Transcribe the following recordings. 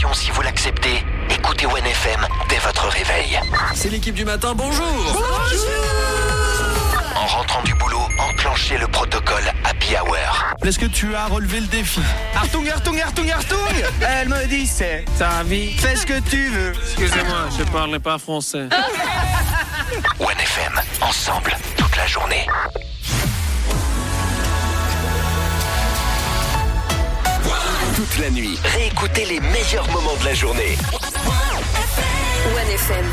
invitation si vous l'acceptez. Écoutez OneFM dès votre réveil. C'est l'équipe du matin, bonjour. En rentrant du boulot, enclenchez le protocole Happy Hour. Est-ce que tu as relevé le défi? Artung, Artung, Artung, Artung. Elle me dit c'est ta vie, fais ce que tu veux. Excusez-moi, je parle pas français. OneFM, ensemble, toute la journée. Toute la nuit, réécoutez les meilleurs moments de la journée. OneFM.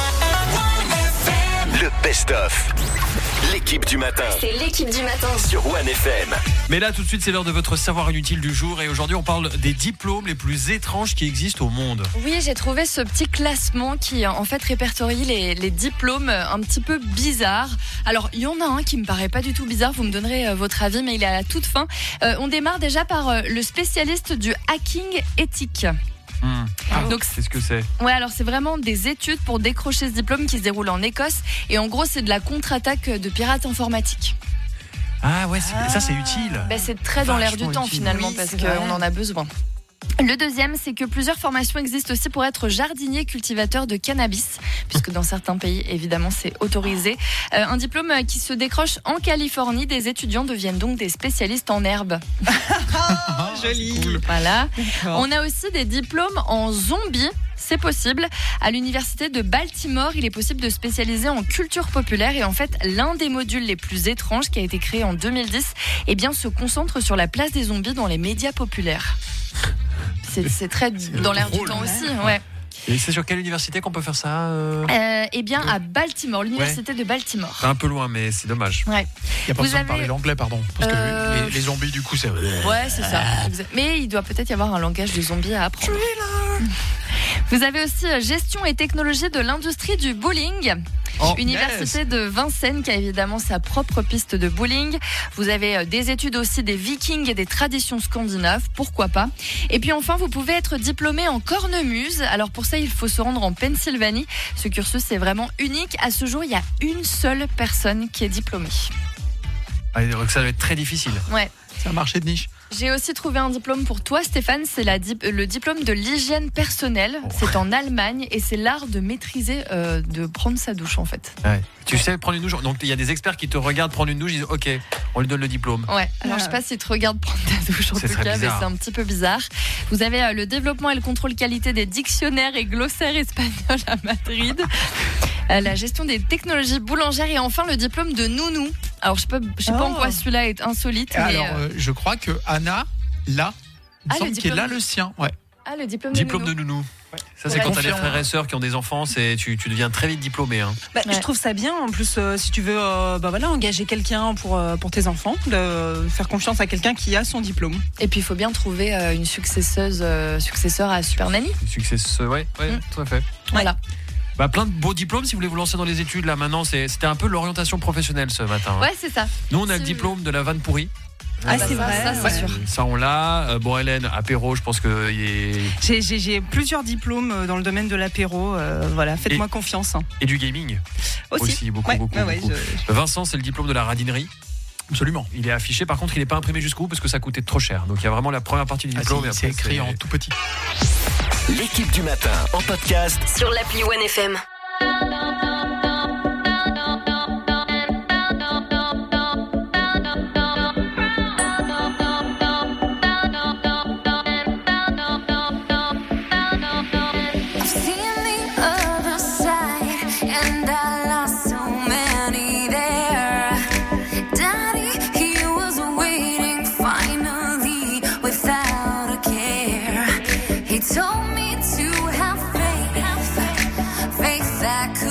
Le best-of. L'équipe du matin. C'est l'équipe du matin. Sur OneFM. Mais là, tout de suite, c'est l'heure de votre savoir inutile du jour. Et aujourd'hui, on parle des diplômes les plus étranges qui existent au monde. Oui, j'ai trouvé ce petit classement qui en fait répertorie les diplômes un petit peu bizarres. Alors, il y en a un qui me paraît pas du tout bizarre, vous me donnerez votre avis, mais il est à la toute fin. On démarre déjà par le spécialiste du hacking éthique. Donc, c'est ce que c'est. Ouais, alors c'est vraiment des études pour décrocher ce diplôme qui se déroule en Écosse. Et en gros, c'est de la contre-attaque de pirates informatiques. Ah ouais, ça c'est utile. Ben, c'est très dans l'air du temps utile. finalement, Oui, parce c'est vrai. qu'on en a besoin. Le deuxième, c'est que plusieurs formations existent aussi pour être jardinier cultivateur de cannabis, puisque dans certains pays, évidemment, c'est autorisé. Un diplôme qui se décroche en Californie. Des étudiants deviennent donc des spécialistes en herbe. Joli. Cool. Voilà. On a aussi des diplômes en zombie. C'est possible. À l'université de Baltimore, il est possible de spécialiser en culture populaire. Et en fait, l'un des modules les plus étranges qui a été créé en 2010, eh bien, se concentre sur la place des zombies dans les médias populaires. C'est très dans l'air du drôle, temps aussi, ouais. Et c'est sur quelle université qu'on peut faire ça Eh bien, à Baltimore, l'université de Baltimore. C'est un peu loin, mais c'est dommage. Ouais. Il n'y a pas Vous besoin de avez- parler l'anglais, pardon. Parce que les zombies, du coup, c'est... Ouais, c'est ça. Mais il doit peut-être y avoir un langage de zombie à apprendre. Vous avez aussi gestion et technologie de l'industrie du bowling. Université de Vincennes qui a évidemment sa propre piste de bowling. Vous avez des études aussi des vikings et des traditions scandinaves, pourquoi pas. Et puis enfin, vous pouvez être diplômé en cornemuse. Alors pour ça, il faut se rendre en Pennsylvanie. Ce cursus est vraiment unique. À ce jour, il y a une seule personne qui est diplômée. Ah, donc ça doit être très difficile. Ouais. C'est un marché de niche. J'ai aussi trouvé un diplôme pour toi, Stéphane. C'est le diplôme de l'hygiène personnelle. C'est en Allemagne et c'est l'art de maîtriser, de prendre sa douche en fait. Ouais. Tu sais prendre une douche. Donc il y a des experts qui te regardent prendre une douche, ils disent OK, on lui donne le diplôme. Ouais. Alors je sais pas si tu regardes prendre ta douche en C'est tout très cas, mais bizarre. c'est un petit peu bizarre. Vous avez le développement et le contrôle qualité des dictionnaires et glossaires espagnols à Madrid. La gestion des technologies boulangères et enfin le diplôme de nounou. Alors je sais pas en quoi celui-là est insolite, mais Alors, je crois que Anna, là, il me Ah, semble le qu'elle a diplôme. le sien. Ouais. le diplôme Diplôme de de nounou. nounou. Ça c'est Ouais. quand t'as des Confirme. frères et sœurs qui ont des enfants, tu deviens très vite diplômé. Hein. Bah, Ouais. Je trouve ça bien. En plus, si tu veux engager quelqu'un pour tes enfants, de faire confiance à quelqu'un qui a son diplôme. Et puis il faut bien trouver une successeur à Super Nanny. Succès, ouais, tout à fait. Voilà. Bah, plein de beaux diplômes si vous voulez vous lancer dans les études là maintenant. C'était un peu l'orientation professionnelle ce matin. Hein. Ouais, c'est ça. Nous on a le Si- diplôme de la vanne pourrie. Ah, bah, c'est ça, vrai. ça, c'est Ouais. sûr. Ça on l'a. Bon Hélène, apéro, je pense que J'ai plusieurs diplômes dans le domaine de l'apéro. Voilà, faites-moi confiance. Hein. et du gaming aussi beaucoup. Ouais, ouais, Vincent, c'est le diplôme de la radinerie. Absolument. Il est affiché, par contre il n'est pas imprimé jusqu'au bout parce que ça coûtait trop cher. Donc il y a vraiment la première partie du diplôme. et c'est après, écrit en tout petit. L'équipe du matin en podcast. Sur l'appli OneFM. I've seen the other side, and I lost so many there. Daddy, he was waiting finally without a care. He told me to have faith, faith that could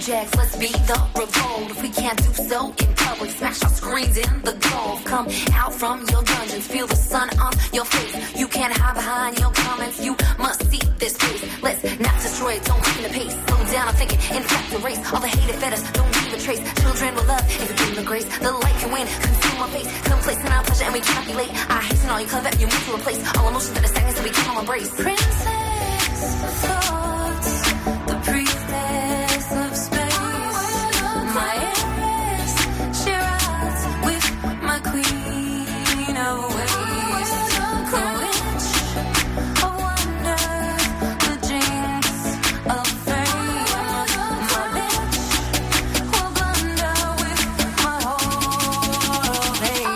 Jacks, let's beat the revolt. If we can't do so in public, smash our screens in the Gulf. Come out from your dungeons, feel the sun on your face. You can't hide behind your comments, you must see this face. Let's not destroy it, don't keep the pace. Slow down, I'm thinking, infect the race. All the hate fed us, don't leave a trace. Children will love if you give them the grace. The light can win, consume our face. Complacent our pleasure and we cannot be late. I hasten all you clever and you move to a place. All emotions that are stagnant so we cannot embrace. Princess thoughts, the priestess of space. My heiress, she rides with my queen of ways. The witch of wonder, the jinx of fame. My bitch will blunder with my heart of hate.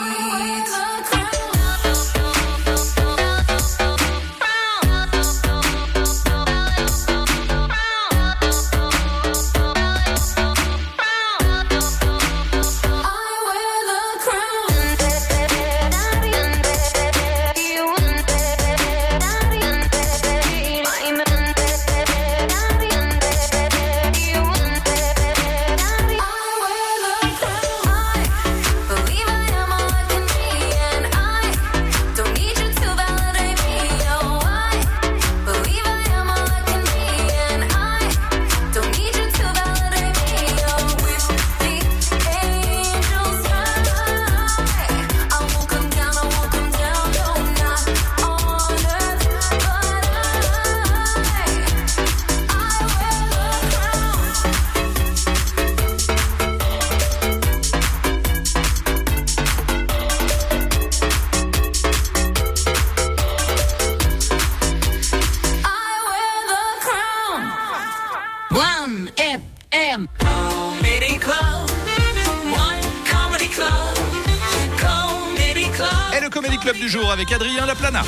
Et le Comedy Club du jour avec Adrien Laplana.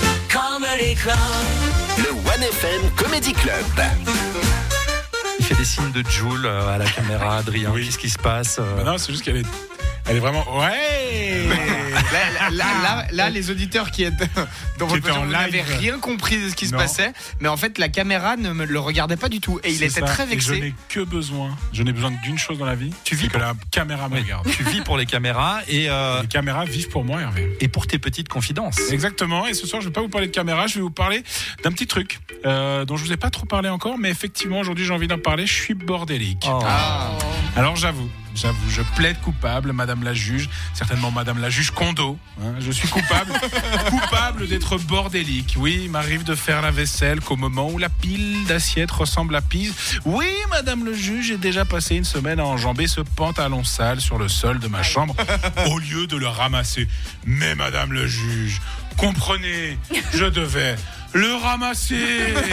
Le 1FM Comedy Club. Il fait des signes de Joule à la caméra, Adrien. Oui. Qu'est-ce qui se passe Non, c'est juste qu'elle est vraiment. Ouais. Là, les auditeurs qui étaient dans votre voiture, vous n'avez rien compris de ce qui se passait, mais en fait, la caméra ne me le regardait pas du tout et il était très vexé. Et je n'ai besoin d'une chose dans la vie. Tu vis que la caméra me regarde. Tu vis pour les caméras et les caméras vivent pour moi, Hervé. Et pour tes petites confidences. Exactement. Et ce soir, je vais pas vous parler de caméra, je vais vous parler d'un petit truc dont je vous ai pas trop parlé encore, mais effectivement, aujourd'hui, j'ai envie d'en parler. Je suis bordélique. Oh. Alors, j'avoue, je plaide coupable, Madame la juge, certainement Madame la juge Kondo. Hein, je suis coupable d'être bordélique. Oui, il m'arrive de faire la vaisselle qu'au moment où la pile d'assiettes ressemble à Pise. Oui, Madame le juge, j'ai déjà passé une semaine à enjamber ce pantalon sale sur le sol de ma chambre au lieu de le ramasser. Mais Madame le juge, comprenez, je devais le ramasser.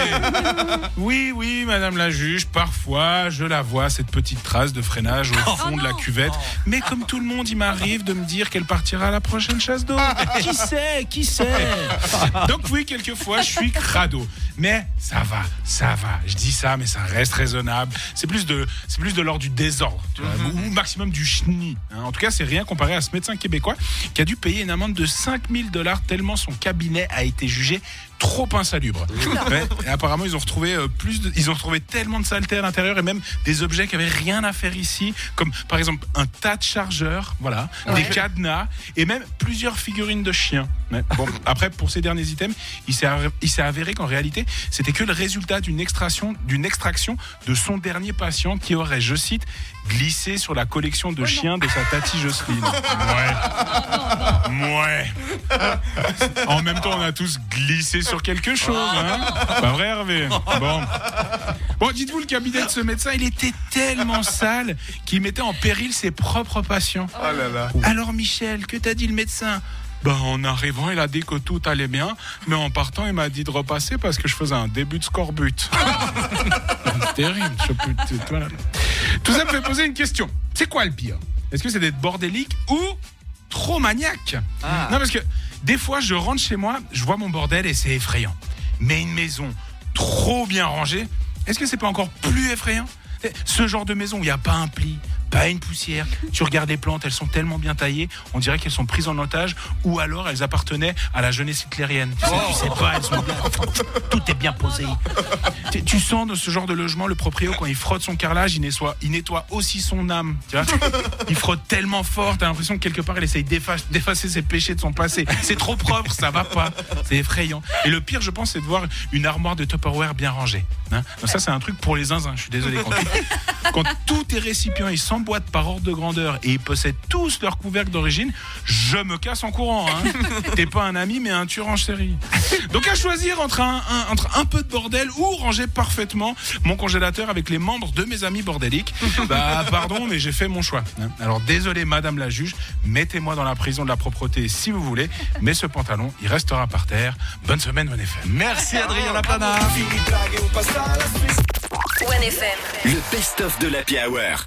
Oui, Madame la juge, parfois je la vois, cette petite trace de freinage au fond de la cuvette. Mais comme tout le monde, il m'arrive de me dire qu'elle partira à la prochaine chasse d'eau. Qui sait Donc oui, quelquefois, je suis crado. Mais ça va. Je dis ça, mais ça reste raisonnable. C'est plus de l'ordre du désordre, tu vois, ou maximum du chenille. Hein. En tout cas, c'est rien comparé à ce médecin québécois qui a dû payer une amende de $5,000 tellement son cabinet a été jugé trop insalubre. Ouais, et apparemment, ils ont retrouvé tellement de saleté à l'intérieur et même des objets qui avaient rien à faire ici, comme par exemple un tas de chargeurs, voilà, des cadenas et même plusieurs figurines de chiens. Ouais. Bon, après, pour ces derniers items, il s'est avéré qu'en réalité, c'était que le résultat d'une extraction de son dernier patient qui aurait, je cite, glissé sur la collection de chiens de sa tati Jocelyne. Ouais. En même temps, on a tous glissé sur quelque chose, hein. Pas vrai, Hervé? Bon, dites-vous, le cabinet de ce médecin, il était tellement sale qu'il mettait en péril ses propres patients. Oh là là. Alors, Michel, que t'a dit le médecin? En arrivant, il a dit que tout allait bien, mais en partant, il m'a dit de repasser parce que je faisais un début de score-but. C'est terrible. Voilà. Tout ça me fait poser une question. C'est quoi le pire? Est-ce que c'est d'être bordélique ou trop maniaque? Non, parce que des fois, je rentre chez moi, je vois mon bordel et c'est effrayant. Mais une maison trop bien rangée, est-ce que c'est pas encore plus effrayant? Ce genre de maison où il n'y a pas un pli, pas une poussière. Tu regardes les plantes, elles sont tellement bien taillées, on dirait qu'elles sont prises en otage, ou alors elles appartenaient à la jeunesse hitlérienne. Tu sais pas, elles sont bien, tout est bien posé. Tu sens dans ce genre de logement, le proprio, quand il frotte son carrelage, il nettoie aussi son âme. Tu vois, il frotte tellement fort, t'as l'impression que quelque part, il essaye d'effacer ses péchés de son passé. C'est trop propre, ça va pas. C'est effrayant. Et le pire, je pense, c'est de voir une armoire de Tupperware bien rangée. Hein. Donc ça, c'est un truc pour les zinzins. Je suis désolé. Quand tous tes récipients, ils s'emboîtent par ordre de grandeur et ils possèdent tous leur couvercle d'origine, je me casse en courant. Hein. T'es pas un ami, mais un tueur en série. Donc à choisir entre un peu de bordel ou ranger parfaitement mon congélateur avec les membres de mes amis bordéliques. Bah pardon, mais j'ai fait mon choix. Hein. Alors désolé, madame la juge, mettez-moi dans la prison de la propreté si vous voulez, mais ce pantalon, il restera par terre. Bonne semaine, One FM. Merci Adrien Lapana. One FM. Le best-of de l'Happy Hour.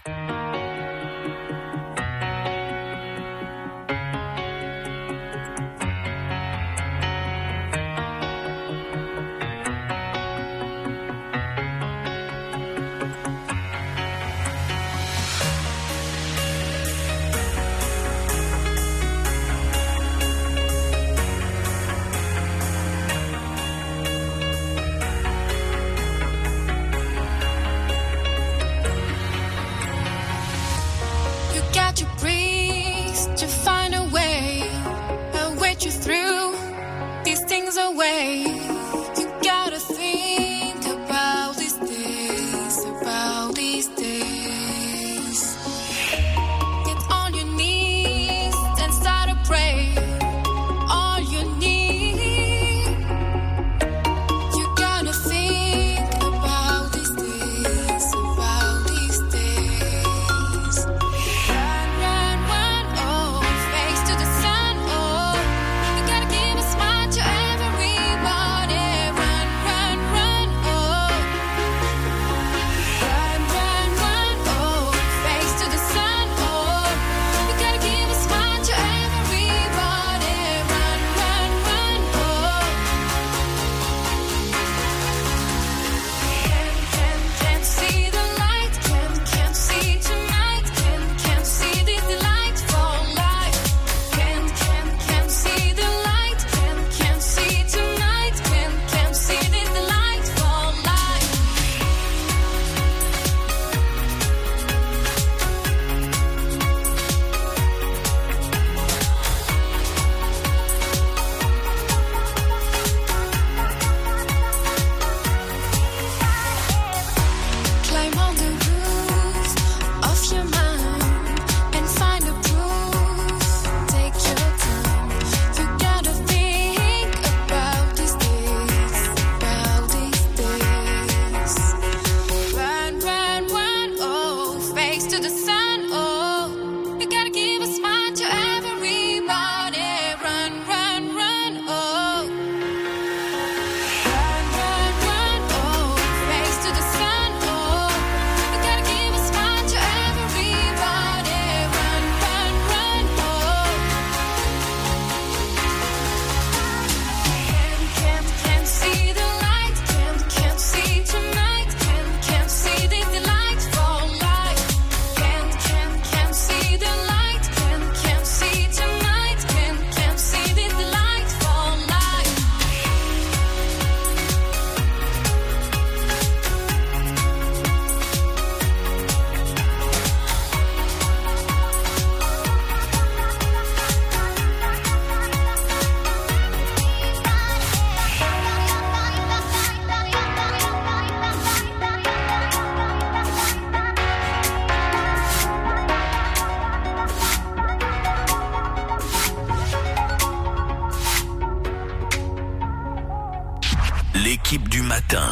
L'équipe du matin.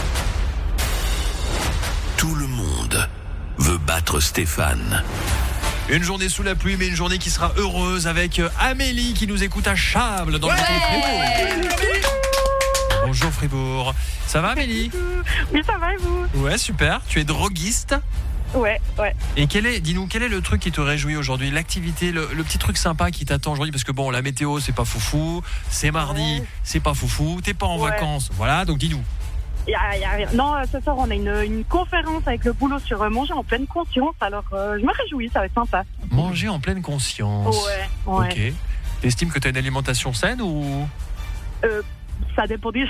Tout le monde veut battre Stéphane. Une journée sous la pluie, mais une journée qui sera heureuse avec Amélie qui nous écoute à Chables dans le Fribourg. Bonjour Fribourg. Ça va Amélie? Oui, ça va et vous? Ouais, super. Tu es droguiste? Ouais. Et dis-nous, quel est le truc qui te réjouit aujourd'hui? L'activité, le petit truc sympa qui t'attend aujourd'hui? Parce que bon, la météo, c'est pas foufou. C'est mardi, c'est pas foufou. T'es pas en vacances. Voilà, donc dis-nous. Y a rien. Non, ce soir, on a une conférence avec le boulot sur manger en pleine conscience. Alors, je me réjouis, ça va être sympa. Manger en pleine conscience. Ouais. Ok. T'estimes que t'as une alimentation saine ou Ça dépend des jours.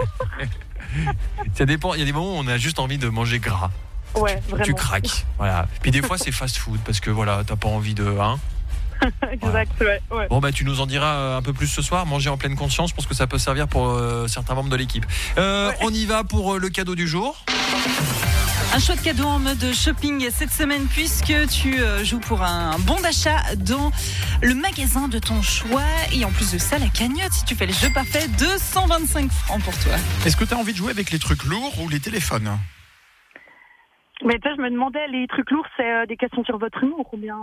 Ça dépend. Il y a des moments où on a juste envie de manger gras. Ouais, vraiment. Tu craques. Voilà. Puis des fois, c'est fast-food parce que voilà, t'as pas envie de. Exact, ouais. Bon, tu nous en diras un peu plus ce soir. Manger en pleine conscience, je pense que ça peut servir pour certains membres de l'équipe. On y va pour le cadeau du jour. Un choix de cadeau en mode shopping cette semaine puisque tu joues pour un bon d'achat dans le magasin de ton choix. Et en plus de ça, la cagnotte, si tu fais le jeu parfait, 225 francs pour toi. Est-ce que tu as envie de jouer avec les trucs lourds ou les téléphones ? Mais tu sais, je me demandais, les trucs lourds, c'est des questions sur votre humour ou bien...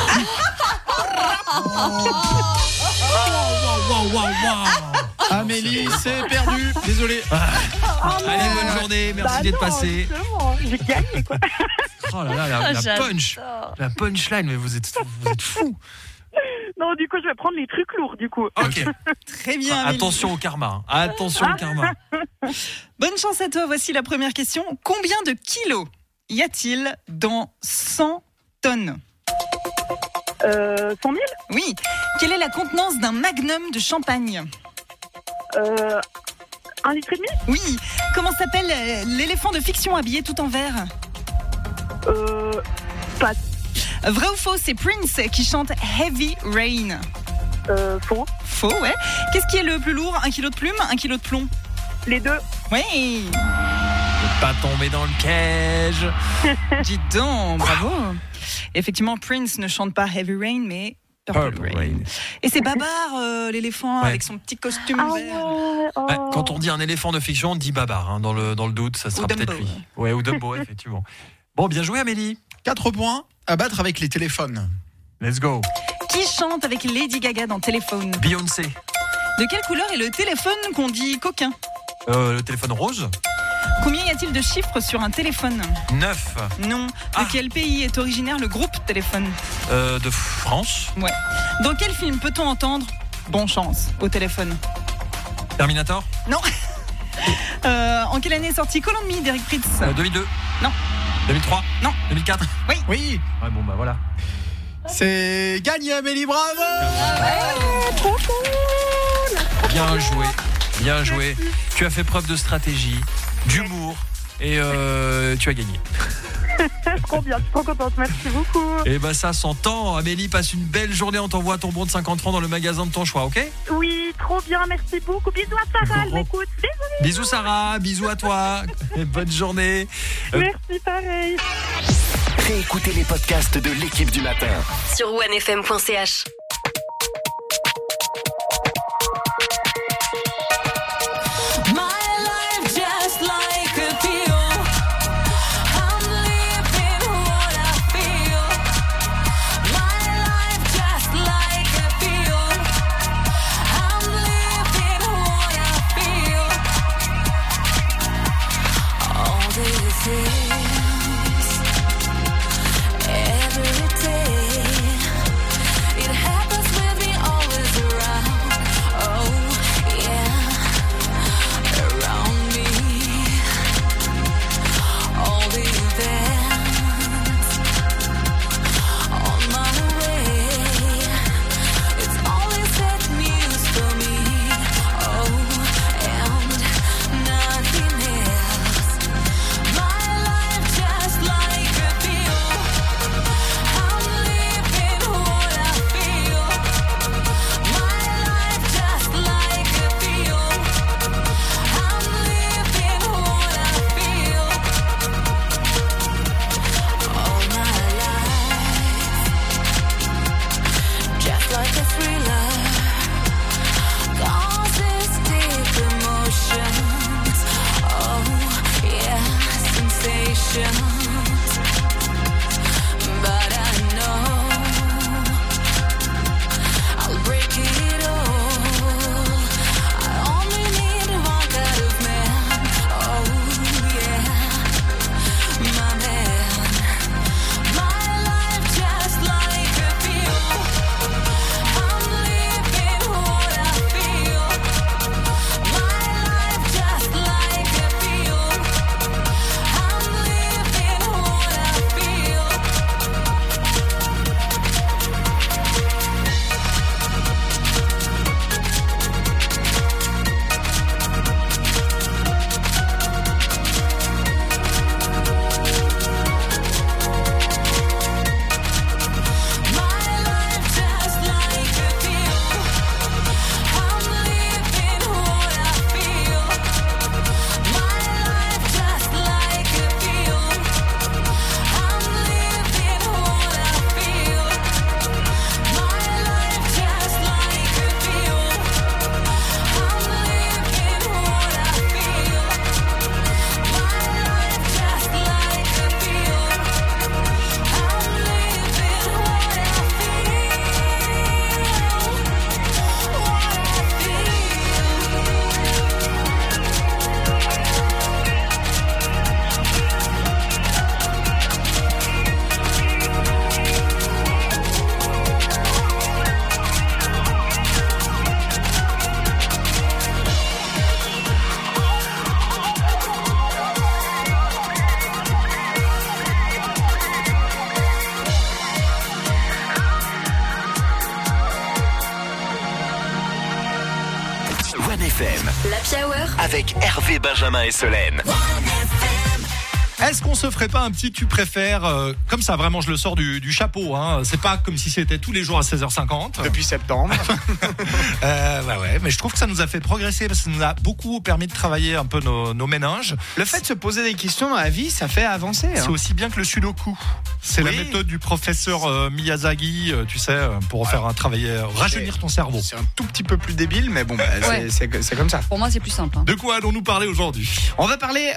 Amélie, c'est perdu. Désolé. Allez, bonne journée. Merci d'être passé. J'ai gagné, quoi. Oh là là, la punch. La punchline, mais vous êtes fous. Non, du coup, je vais prendre les trucs lourds, du coup. Ok. Très bien, Amélie. Attention au karma. Attention au karma. Bonne chance à toi. Voici la première question. Combien de kilos y a-t-il dans 100 tonnes ? 100 000 ? Oui. Quelle est la contenance d'un magnum de champagne ? 1,5 litre ? Oui. Comment s'appelle l'éléphant de fiction habillé tout en vert ? Pas. Vrai ou faux, c'est Prince qui chante Heavy Rain. Faux. Faux, ouais. Qu'est-ce qui est le plus lourd ? 1 kilo de plume, 1 kilo de plomb ? Les deux. Oui. Ne pas tomber dans le piège. Dis donc, bravo. Effectivement, Prince ne chante pas Heavy Rain, mais Purple Rain. Et c'est Babar, l'éléphant, avec son petit costume vert. Quand on dit un éléphant de fiction, on dit Babar. Dans le doute, ça sera peut-être lui. Ouais, ou Dumbo, effectivement. Bon, bien joué, Amélie. 4 points à battre avec les téléphones. Let's go. Qui chante avec Lady Gaga dans Téléphone ? Beyoncé. De quelle couleur est le téléphone qu'on dit coquin ? Le téléphone rose. Combien y a-t-il de chiffres sur un téléphone ? 9. Non. De quel pays est originaire le groupe Téléphone ? De France. Ouais. Dans quel film peut-on entendre « Bonne chance » au téléphone ? Terminator. Non. En quelle année est sorti Call on Me d'Eric Prydz ? 2002. Non. 2003. Non. 2004. Oui. Oui. Ouais, bon, voilà. C'est gagné, Amélie, bravo. Trop cool. Bien joué. Bien joué. Tu as fait preuve de stratégie, d'humour et tu as gagné. Trop bien, je suis trop contente, merci beaucoup. Et ça s'entend. Amélie, passe une belle journée. On t'envoie ton bon de 50 francs dans le magasin de ton choix, ok ? Oui, trop bien, merci beaucoup. Bisous à Sarah, elle m'écoute. Bisous Sarah, bisous à toi. Et bonne journée. Merci, pareil. Réécoutez les podcasts de l'équipe du matin sur onefm.ch. Every day it L'Happy Hour avec Hervé, Benjamin et Solène. Est-ce qu'on se ferait pas un petit tu préfères comme ça, vraiment je le sors du chapeau, hein. C'est pas comme si c'était tous les jours à 16h50 depuis septembre. Ouais, mais je trouve que ça nous a fait progresser parce que ça nous a beaucoup permis de travailler un peu nos méninges. Le fait de se poser des questions dans la vie, ça fait avancer. C'est aussi bien que le sudoku. C'est la méthode du professeur Miyazaki, tu sais, pour faire un travail, rajeunir ton cerveau. C'est un tout petit peu plus débile, mais bon, c'est comme ça. Pour moi, c'est plus simple. De quoi allons-nous parler aujourd'hui ? On va parler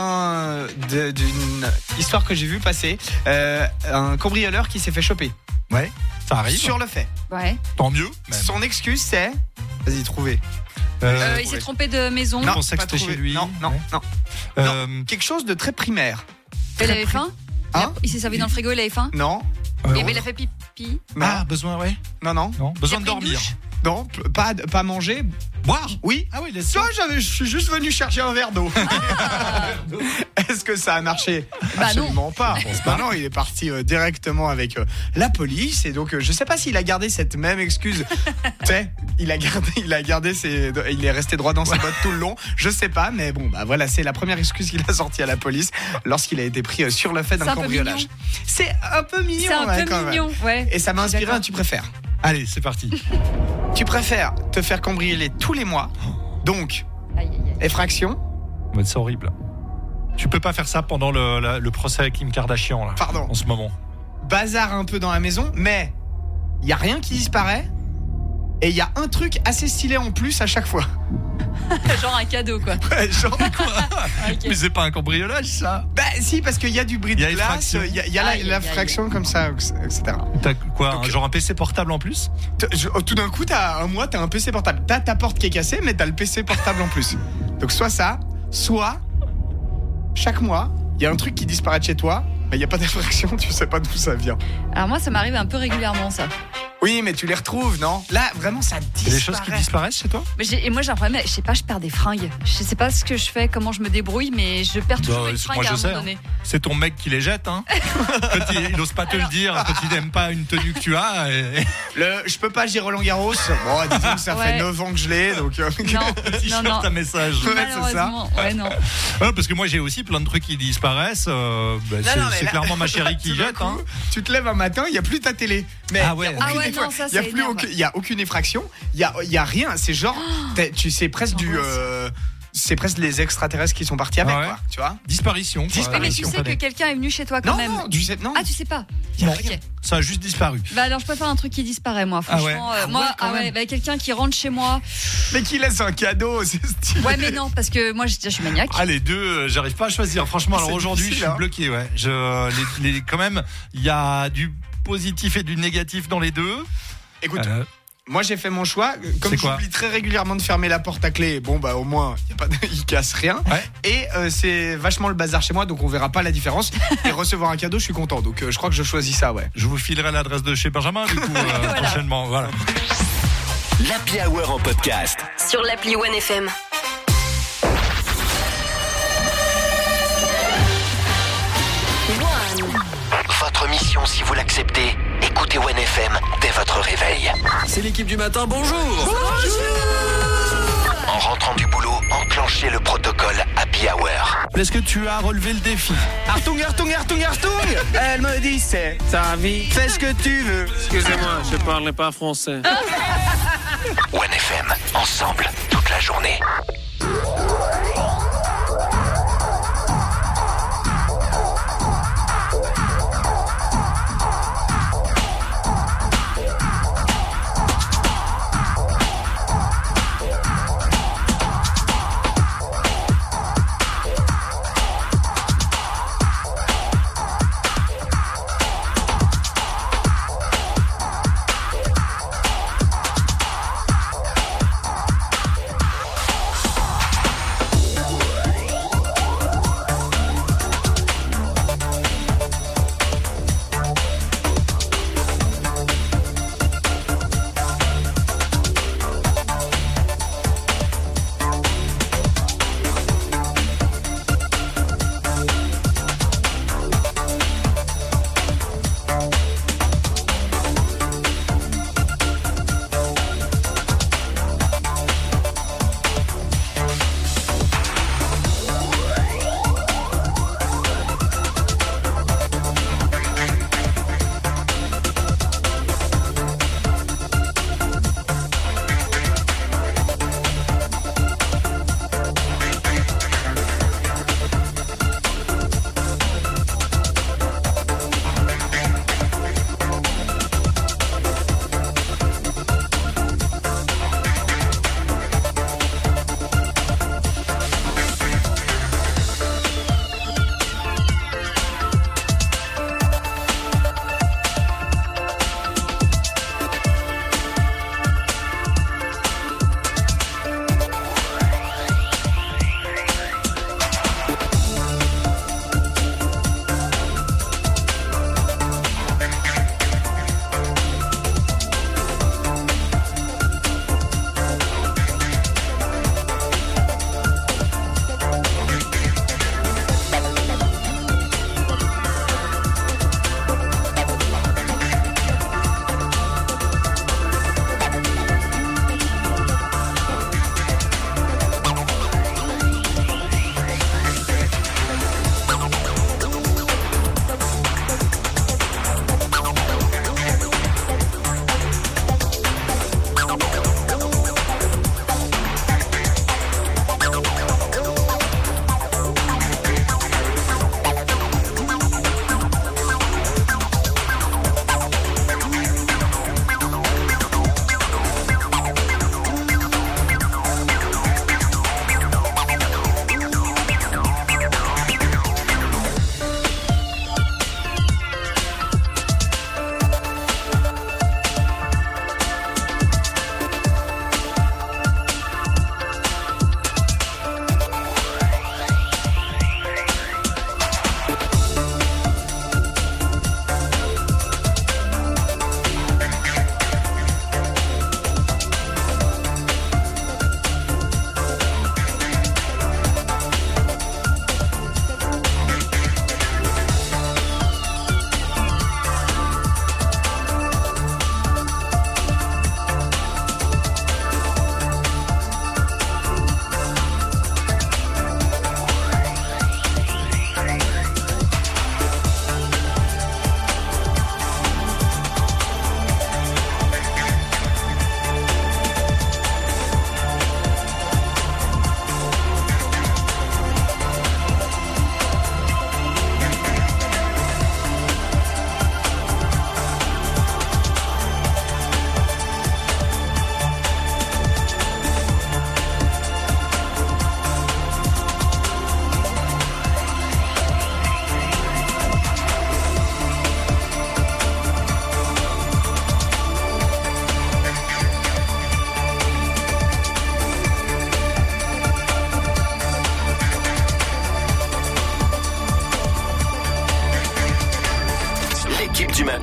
d'une histoire que j'ai vue passer. Un cambrioleur qui s'est fait choper. Ouais, ça arrive. Sur le fait. Ouais. Tant mieux. Même. Son excuse, c'est... Vas-y, trouvez. Il s'est trompé de maison. Non, pensais que c'était chez lui. Non. Quelque chose de très primaire. Il avait faim. Il s'est servi dans le frigo, il avait faim. Non. Il a fait pipi. Besoin, ouais. Non. Besoin de dormir. Non, pas manger. Boire. Oui. Ah oui, laisse ça. Je suis juste venu chercher un verre d'eau. Est-ce que ça a marché ? Absolument pas. Non, il est parti directement avec la police et donc je sais pas s'il a gardé cette même excuse. Tu sais, il a gardé il est resté droit dans ses bottes tout le long. Je sais pas, mais bon, voilà, c'est la première excuse qu'il a sortie à la police lorsqu'il a été pris sur le fait d'un cambriolage. C'est un peu mignon. C'est un peu mignon, ouais. Et ça m'a inspiré un tu préfères. Allez, c'est parti. Tu préfères te faire cambrioler tous les mois, donc effraction. C'est horrible. Tu peux pas faire ça pendant le procès avec Kim Kardashian là. Pardon. En ce moment. Bazar un peu dans la maison, mais il y a rien qui disparaît et il y a un truc assez stylé en plus à chaque fois. Genre un cadeau quoi. Ouais, genre quoi. Okay. Mais c'est pas un cambriolage ça. Si, parce qu'il y a du bris de glace, il y a la fraction comme ça, etc. T'as quoi, genre un PC portable en plus ? Tout d'un coup, t'as un PC portable. T'as ta porte qui est cassée, mais t'as le PC portable en plus. Donc soit ça, soit chaque mois, il y a un truc qui disparaît de chez toi, mais il n'y a pas d'infraction, tu sais pas d'où ça vient. Alors moi, ça m'arrive un peu régulièrement ça. Oui, mais tu les retrouves, non ? Là, vraiment, ça disparaît. Il y a des choses qui disparaissent chez toi ? Et moi, j'ai un problème, je sais pas, je perds des fringues. Je sais pas ce que je fais, comment je me débrouille, mais je perds toujours les fringues à un moment donné. C'est ton mec qui les jette, hein. Quand il n'ose pas te le dire, quand il n'aime pas une tenue que tu as. Je peux pas, j'ai Roland Garros. Bon, disons que ça fait 9 ans que je l'ai, donc... Non. Un message. C'est ça. Ouais, non. Parce que moi, j'ai aussi plein de trucs qui disparaissent. C'est clairement ma chérie qui jette. Hein. Tu te lèves un matin, il n'y a plus ta télé. Mais il n'y a aucune effraction, il y a rien. C'est genre, c'est presque c'est presque les extraterrestres qui sont partis avec, quoi, tu vois. Disparition. Mais tu sais que quelqu'un est venu chez toi quand même. Non, tu sais, non. Ah, tu sais pas. Okay. Ça a juste disparu. Alors je préfère un truc qui disparaît, moi. Franchement, quelqu'un qui rentre chez moi. Mais qui laisse un cadeau, c'est stylé. Ouais, mais non, parce que moi je suis maniaque. Les deux, j'arrive pas à choisir. Franchement, alors aujourd'hui, je suis bloqué. Ouais. Quand même, il y a du positif et du négatif dans les deux. Écoute. Moi j'ai fait mon choix, comme j'oublie très régulièrement de fermer la porte à clé, au moins il casse rien. Et c'est vachement le bazar chez moi, donc on verra pas la différence. Et recevoir un cadeau, je suis content, donc je crois que je choisis ça, ouais. Je vous filerai l'adresse de chez Benjamin du coup prochainement, voilà. L'Happy Hour en podcast sur l'appli OneFM. Votre mission, si vous l'acceptez, écoutez OneFM dès votre réveil. C'est l'équipe du matin, bonjour. En rentrant du boulot, enclenchez le protocole Happy Hour. Est-ce que tu as relevé le défi ? Artung Elle me dit c'est ta vie, fais ce que tu veux. Excusez-moi, je parlais pas français. OneFM, ensemble, toute la journée.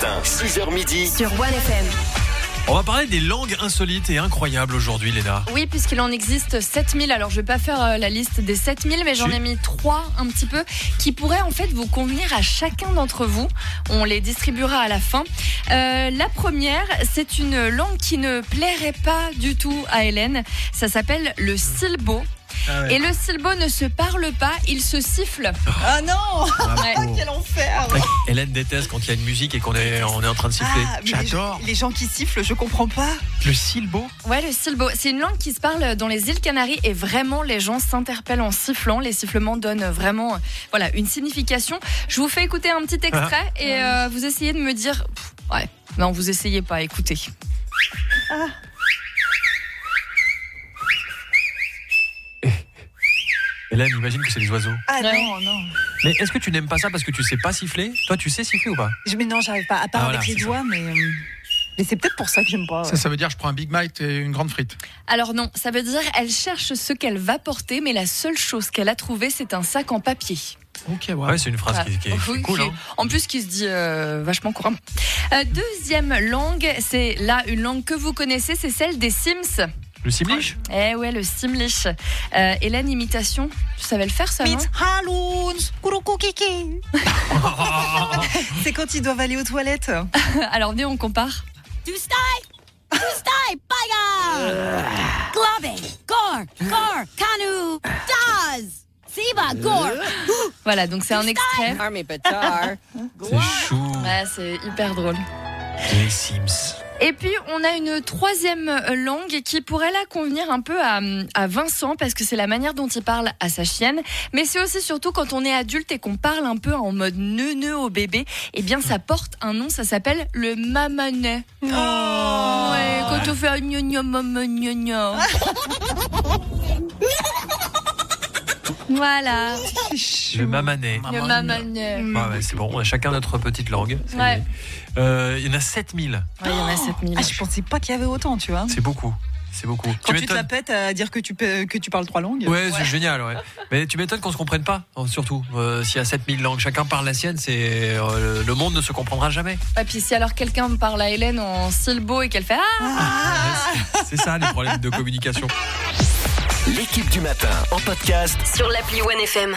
matin, 6h midi. Sur One FM. On va parler des langues insolites et incroyables aujourd'hui, Léna. Oui, puisqu'il en existe 7000. Alors, je vais pas faire la liste des 7000, mais j'en ai mis 3 un petit peu qui pourraient en fait vous convenir à chacun d'entre vous. On les distribuera à la fin. La première, c'est une langue qui ne plairait pas du tout à Hélène. Ça s'appelle le silbo. Ah ouais. Et le silbo ne se parle pas, il se siffle. Ah non, ouais. Quel enfer. Hélène déteste quand il y a une musique et qu'on est en train de siffler. J'adore. Les gens qui sifflent, je comprends pas. Le silbo? Ouais, le silbo. C'est une langue qui se parle dans les îles Canaries et vraiment les gens s'interpellent en sifflant. Les sifflements donnent vraiment une signification. Je vous fais écouter un petit extrait et vous essayez de me dire... Ouais, non, vous essayez pas, écoutez. Hélène, imagine que c'est des oiseaux. Ah non. Mais est-ce que tu n'aimes pas ça parce que tu sais pas siffler? Toi, tu sais siffler ou pas? Mais non, j'arrive pas. À part avec les doigts, mais c'est peut-être pour ça que j'aime pas. Ça veut dire je prends un Big Mac et une grande frite. Alors non, ça veut dire elle cherche ce qu'elle va porter, mais la seule chose qu'elle a trouvée, c'est un sac en papier. Ok, ouais, c'est une phrase qui est cool. Hein. En plus, qui se dit vachement couramment. Deuxième langue, c'est là une langue que vous connaissez, c'est celle des Sims. Le Simlish? Eh ouais, le Simlish. Hélène, imitation, tu savais le faire ça, non? C'est quand ils doivent aller aux toilettes. Alors, venez, on compare. Voilà, donc c'est un extrait. C'est chou. Ouais, c'est hyper drôle. Les Sims. Et puis, on a une troisième langue qui pourrait là convenir un peu à Vincent parce que c'est la manière dont il parle à sa chienne. Mais c'est aussi surtout quand on est adulte et qu'on parle un peu en mode neuneu au bébé, eh bien, ça porte un nom, ça s'appelle le mamanet. Oh ouais, quand on fait un gna mama gna. Voilà. Le mamanet. Le mamanet. Ouais, c'est bon, on a chacun notre petite langue. Ouais. Il y en a 7000. Ouais, il y en a 7000. Je pensais pas qu'il y avait autant, tu vois. C'est beaucoup. Quand tu te la pètes à dire que tu parles 3 langues. Ouais, c'est génial, ouais. Mais tu m'étonnes qu'on se comprenne pas, surtout. S'il y a 7000 langues, chacun parle la sienne, le monde ne se comprendra jamais. Et puis si alors quelqu'un parle à Hélène en silbo et qu'elle fait c'est ça les problèmes de communication. L'équipe du matin en podcast sur l'appli One FM.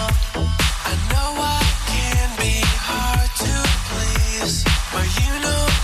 You know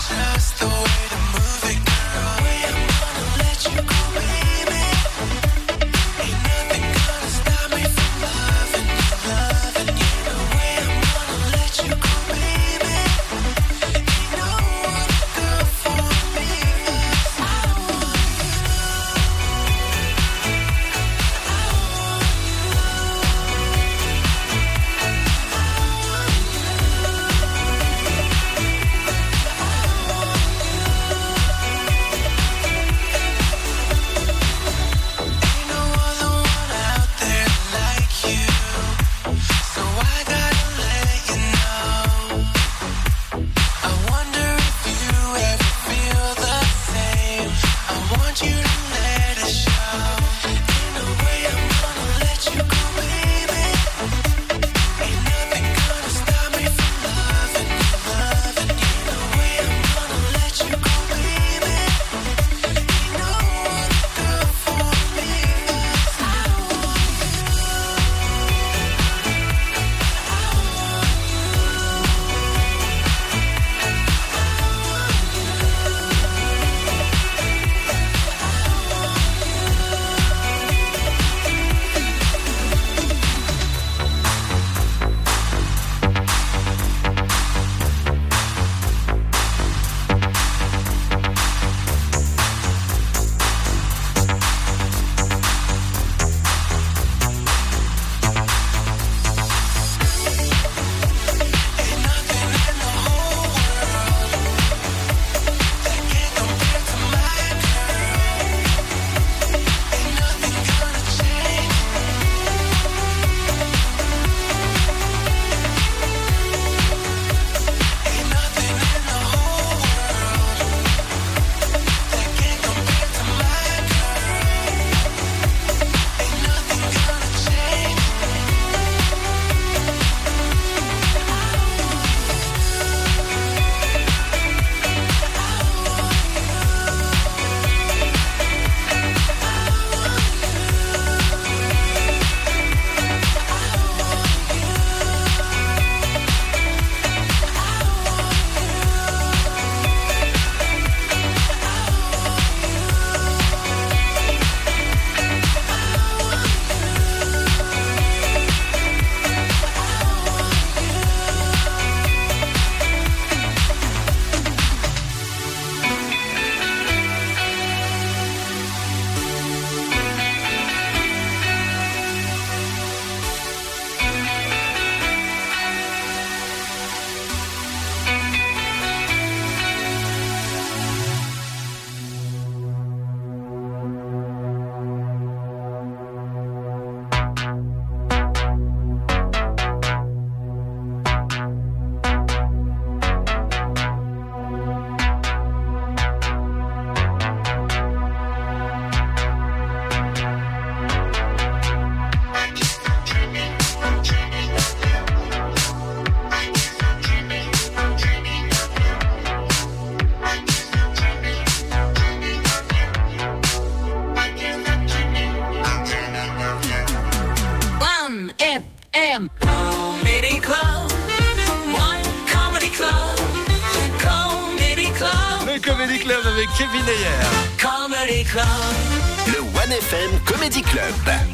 Comedy Club avec Kevin Ayer. Comedy Club. Le One FM Comedy Club.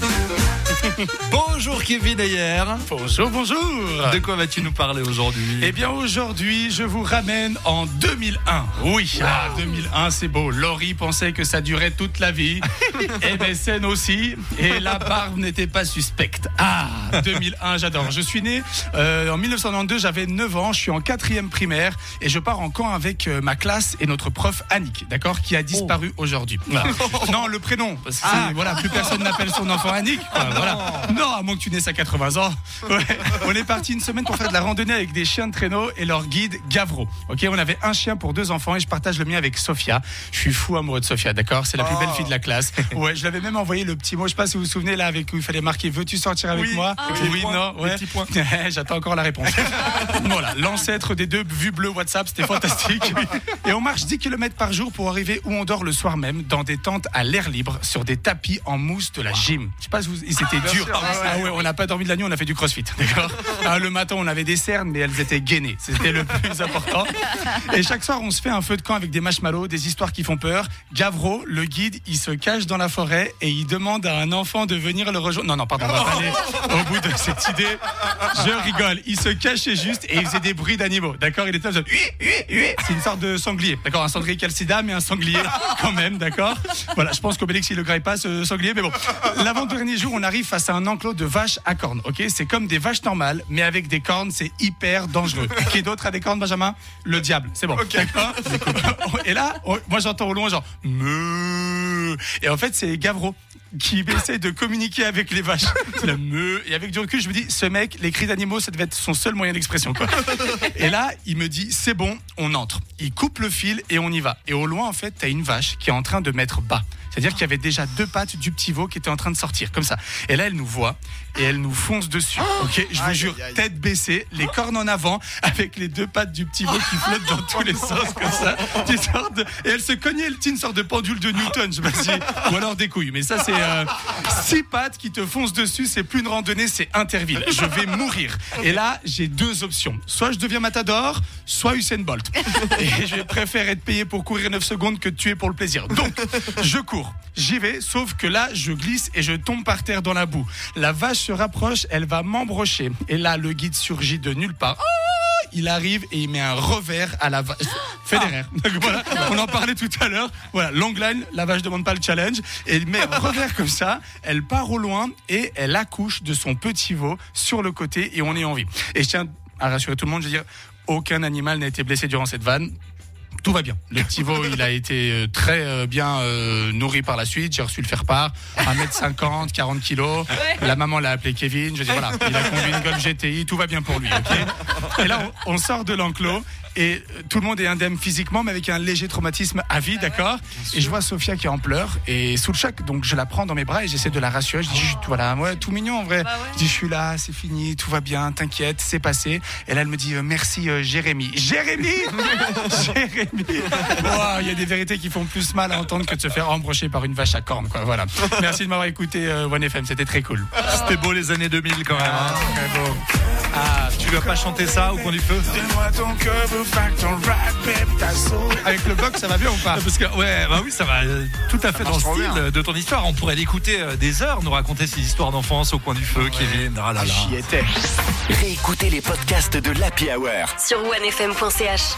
Bonjour Kevin Ayer. Bonjour. De quoi vas-tu nous parler aujourd'hui? Eh bien aujourd'hui, je vous ramène en 2001. Oui, 2001, c'est beau. Laurie pensait que ça durait toute la vie. Et MSN aussi. Et la barbe n'était pas suspecte. 2001, j'adore. Je suis né en 1992, j'avais 9 ans. Je suis en 4e primaire. Et je pars en camp avec ma classe et notre prof Annick, d'accord, qui a disparu aujourd'hui. Voilà. Non, le prénom. Parce que voilà, plus personne n'appelle son enfant Annick. Voilà. Non, à moins que tu naisses à 80 ans. Ouais. On est parti une semaine pour faire de la randonnée avec des chiens de traîneau et leur guide Gavro. Ok, on avait un chien pour 2 enfants et je partage le mien avec Sophia. Je suis fou amoureux de Sophia, d'accord? C'est la plus belle fille de la classe. Ouais, je l'avais même envoyé le petit mot. Je sais pas si vous vous souvenez là avec où il fallait marquer veux-tu sortir avec moi? Oui, non, ouais. Petit point. J'attends encore la réponse. Voilà, l'ancêtre des 2 vues bleues WhatsApp, c'était fantastique. Et on marche 10 km par jour pour arriver où on dort le soir même, dans des tentes à l'air libre, sur des tapis en mousse de la gym. Je sais pas si c'était dur. On n'a pas dormi de la nuit, on a fait du crossfit, d'accord. Le matin, on avait des cernes, mais elles étaient gainées. C'était le plus important. Et chaque soir, on se fait un feu de camp avec des marshmallows, des histoires qui font peur. Gavro, le guide, il se cache dans la forêt et il demande à un enfant de venir le rejoindre. Non, pardon, on va pas aller au bout de cette idée. Je rigole. Il se cachait juste et il faisait des bruits d'animaux, d'accord. Il était là, c'est une sorte de sanglier, d'accord. Un sanglier qui a le sida, mais un sanglier quand même, d'accord. Voilà, je pense qu'Obélix, il le graille pas, ce sanglier, mais bon. L'avant-dernier jour, on arrive face à un enclos de vaches à cornes, ok. C'est comme des vaches normales, mais avec des cornes, c'est hyper dangereux. Qui d'autre a des cornes, Benjamin? Le diable, c'est bon, okay. D'accord. Et là, moi j'entends au loin genre meuh. Et en fait, c'est Gavro qui essaie de communiquer avec les vaches. C'est la meuh. Et avec du recul, je me dis, ce mec, les cris d'animaux, ça devait être son seul moyen d'expression, quoi. Et là, il me dit, c'est bon, on entre. Il coupe le fil et on y va. Et au loin, en fait, t'as une vache qui est en train de mettre bas. C'est-à-dire qu'il y avait déjà 2 pattes du petit veau qui étaient en train de sortir, comme ça. Et là, elle nous voit et elle nous fonce dessus. Ok, je vous jure, tête baissée, les cornes en avant, avec les 2 pattes du petit veau qui flottent dans tous les sens, comme ça. Et elle se cognait, elle tient une sorte de pendule de Newton, je sais pas si. Ou alors des couilles. Mais ça, c'est 6 pattes qui te foncent dessus, c'est plus une randonnée, c'est Interville. Je vais mourir. Et là, j'ai 2 options. Soit je deviens Matador, soit Usain Bolt. Et je préfère être payé pour courir 9 secondes que de tuer pour le plaisir. Donc, je cours. J'y vais, sauf que là, je glisse et je tombe par terre dans la boue. La vache se rapproche, elle va m'embrocher. Et là, le guide surgit de nulle part. Il arrive et il met un revers à la vache. Federer. Voilà, on en parlait tout à l'heure. Voilà, long line, la vache demande pas le challenge. Et il met un revers comme ça. Elle part au loin et elle accouche de son petit veau sur le côté et on est en vie. Et je tiens à rassurer tout le monde, je veux dire, aucun animal n'a été blessé durant cette vanne. Tout va bien. Le petit veau, il a été très bien nourri par la suite. J'ai reçu le faire-part. 1m50, 40 kilos. La maman l'a appelé Kevin. Je dis voilà, il a conduit une Golf GTI. Tout va bien pour lui. Okay. Et là, on sort de l'enclos. Et tout le monde est indemne physiquement, mais avec un léger traumatisme à vie, d'accord. Et je vois Sophia qui est en pleurs et sous le choc, donc je la prends dans mes bras et j'essaie de la rassurer. Je dis voilà, ouais, tout mignon en vrai. Je dis je suis là, c'est fini, tout va bien, t'inquiète, c'est passé. Et là elle me dit merci Jérémy. Jérémy. Wow, il y a des vérités qui font plus mal à entendre que de se faire embrocher par une vache à cornes, quoi. Voilà. Merci de m'avoir écouté One FM, c'était très cool. C'était beau les années 2000 quand même. Très beau. Tu vas pas chanter ça au coin du feu? Avec le bloc, ça va bien ou pas? Parce que oui, ça va tout à fait dans le style de ton histoire. On pourrait l'écouter des heures, nous raconter ces histoires d'enfance au coin du feu, Kevin. J'y étais. Réécoutez les podcasts de l'Happy Hour sur onefm.ch.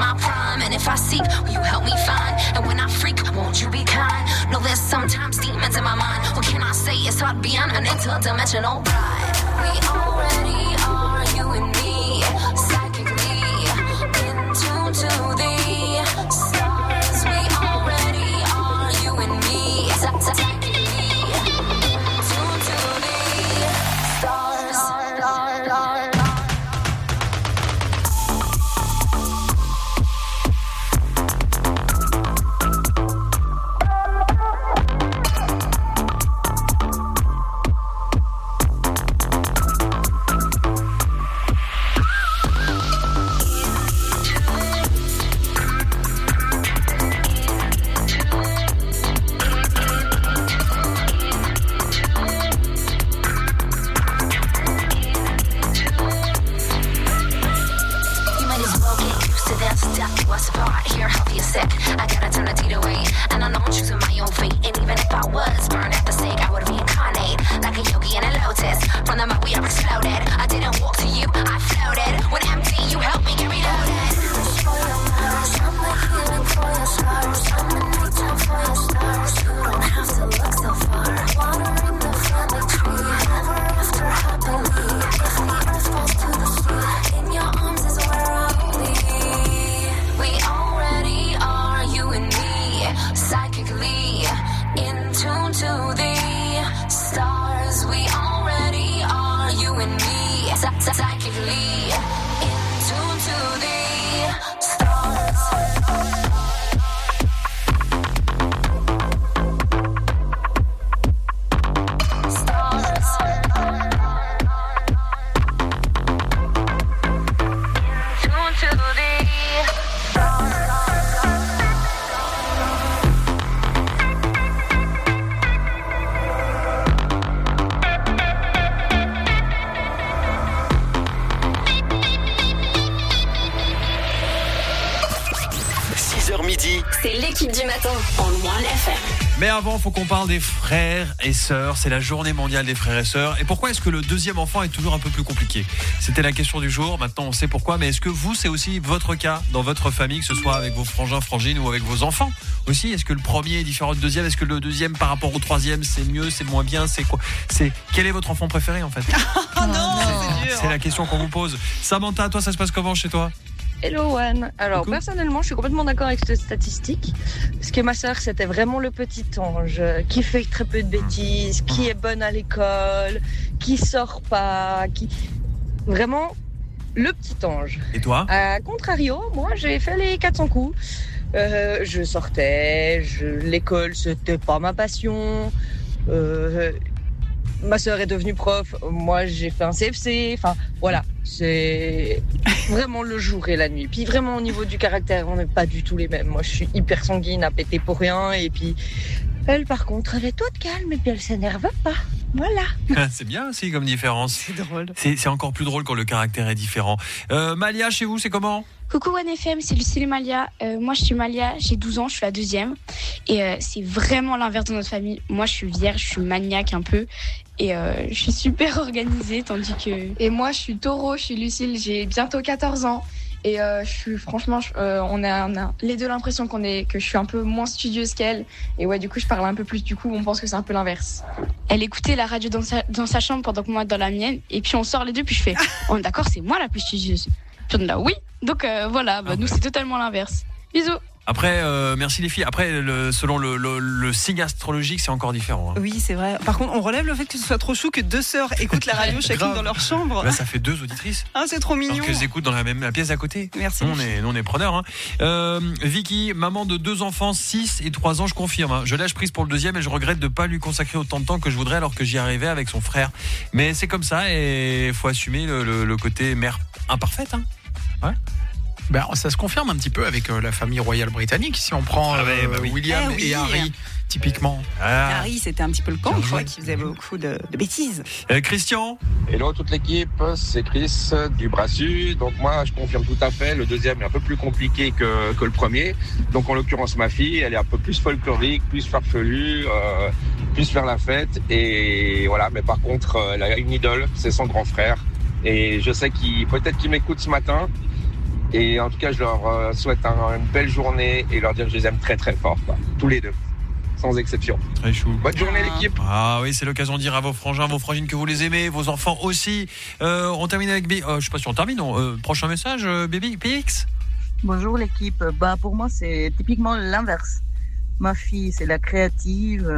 my prime. And if I seek, will you help me find? And when I freak, won't you be kind? No, there's sometimes demons in my mind. What can I say? It's hard beyond an interdimensional ride. We already are, you and me, psychically in tune to the stars. We already are, you and me, psychically in tune to the stars. C'est l'équipe du matin en One FM. Mais avant, faut qu'on parle des frères et sœurs. C'est la journée mondiale des frères et sœurs. Et pourquoi est-ce que le deuxième enfant est toujours un peu plus compliqué? C'était la question du jour. Maintenant, on sait pourquoi. Mais est-ce que vous, c'est aussi votre cas dans votre famille, que ce soit avec vos frangins, frangines ou avec vos enfants aussi? Est-ce que le premier est différent du deuxième? Est-ce que le deuxième par rapport au troisième, c'est mieux, c'est moins bien? C'est quoi? Quel est votre enfant préféré en fait? Oh non, c'est dur. C'est la question qu'on vous pose. Samantha, toi, ça se passe comment chez toi? Hello One. Alors Coucou. Personnellement, je suis complètement d'accord avec cette statistique, parce que ma sœur, c'était vraiment le petit ange qui fait très peu de bêtises, qui est bonne à l'école, qui sort pas, qui vraiment le petit ange. Et toi? À contrario, moi, j'ai fait les 400 coups. Je sortais, l'école, c'était pas ma passion. Ma sœur est devenue prof, moi j'ai fait un CFC, enfin voilà, c'est vraiment le jour et la nuit. Puis vraiment au niveau du caractère, on n'est pas du tout les mêmes. Moi je suis hyper sanguine à péter pour rien, et puis elle par contre, elle est toute calme et puis elle s'énerve pas. Voilà. C'est bien aussi comme différence. C'est drôle. C'est encore plus drôle quand le caractère est différent. Malia, chez vous, c'est comment? Coucou OneFM, c'est Lucille et Malia. Moi, je suis Malia, j'ai 12 ans, je suis la deuxième. Et c'est vraiment l'inverse de notre famille. Moi, je suis vierge, je suis maniaque un peu. Et je suis super organisée, tandis que... Et moi, je suis taureau, je suis Lucille, j'ai bientôt 14 ans. Et je suis franchement, on a les deux l'impression que je suis un peu moins studieuse qu'elle. Et ouais, du coup, je parle un peu plus. Du coup, on pense que c'est un peu l'inverse. Elle écoutait la radio dans sa chambre pendant que moi dans la mienne. Et puis on sort les deux, puis je fais « Oh d'accord, c'est moi la plus studieuse ». Puis on est là « Oui ». Donc voilà, nous c'est totalement l'inverse. Bisous. Après, merci les filles. Après, selon le signe astrologique, c'est encore différent. Hein. Oui, c'est vrai. Par contre, on relève le fait que ce soit trop chou que deux sœurs écoutent la radio chacune dans leur chambre. Là, ça fait deux auditrices. Ah, c'est trop mignon. Alors qu'elles écoutent dans la pièce à côté. Merci. Nous, on est preneurs. Hein. Vicky, maman de 2 enfants, 6 et 3 ans, je confirme. Hein. Je lâche prise pour le deuxième et je regrette de ne pas lui consacrer autant de temps que je voudrais alors que j'y arrivais avec son frère. Mais c'est comme ça et il faut assumer le côté mère imparfaite. Hein. Ouais. Ben, ça se confirme un petit peu avec la famille royale britannique. Si on prend William et Harry, typiquement. Harry, c'était un petit peu le camp, je crois, qui faisait beaucoup de bêtises. Christian. Hello toute l'équipe, c'est Chris du Brassus. Donc moi, je confirme tout à fait. Le deuxième est un peu plus compliqué que le premier. Donc en l'occurrence, ma fille, elle est un peu plus folklorique, plus farfelue, plus faire la fête. Et voilà. Mais par contre, elle a une idole, c'est son grand frère. Et je sais peut-être qu'il m'écoute ce matin. Et en tout cas, je leur souhaite une belle journée et leur dire que je les aime très très fort, quoi. Tous les deux, sans exception. Très chou. Bonne journée l'équipe. Ah oui, c'est l'occasion de dire à vos frangins, vos frangines que vous les aimez, vos enfants aussi. On termine avec je sais pas si on termine. Prochain message, Baby PX. Bonjour l'équipe. Pour moi, c'est typiquement l'inverse. Ma fille, c'est la créative,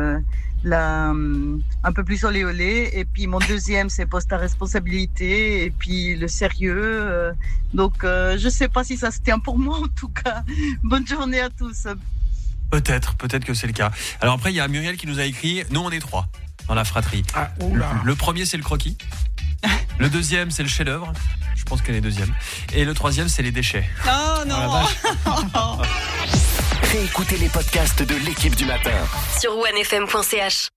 un peu plus olé olé. Et puis mon deuxième, c'est poste à responsabilité. Et puis le sérieux. Donc, je sais pas si ça se tient pour moi en tout cas. Bonne journée à tous. Peut-être que c'est le cas. Alors après, il y a Muriel qui nous a écrit, nous on est 3 dans la fratrie. Le premier, c'est le croquis. Le deuxième, c'est le chef-d'œuvre. Je pense qu'elle est deuxième. Et le troisième, c'est les déchets. Oh non. Réécoutez les podcasts de l'équipe du matin sur onefm.ch.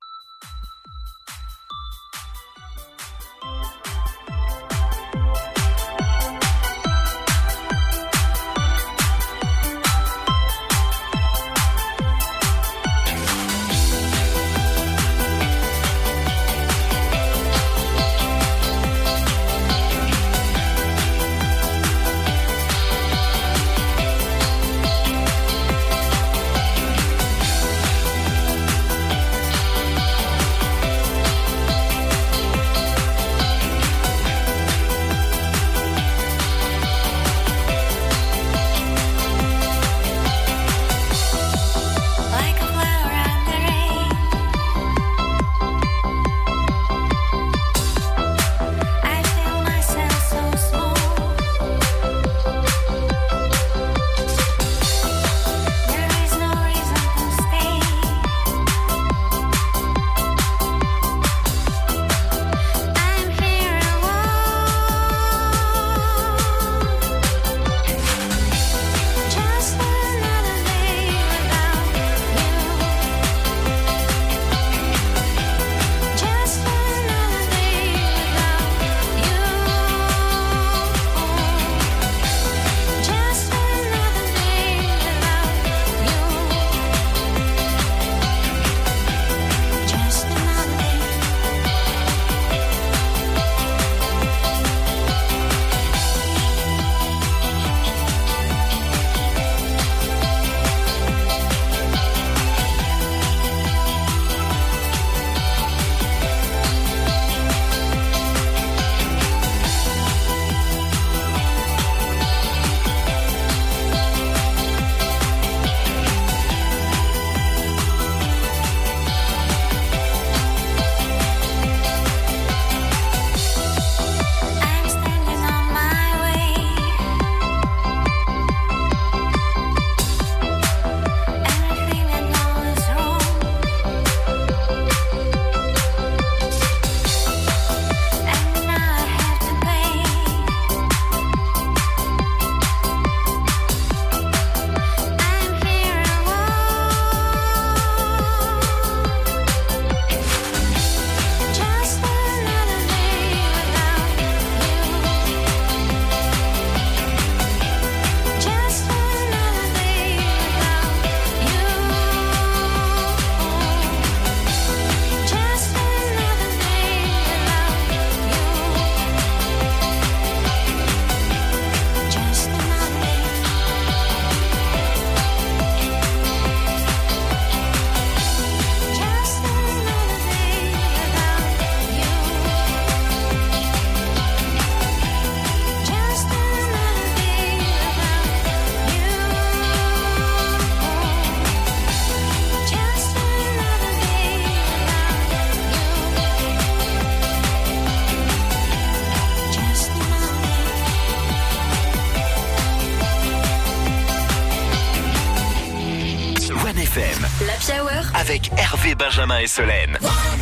L'Happy Hour avec Hervé, Benjamin et Solène.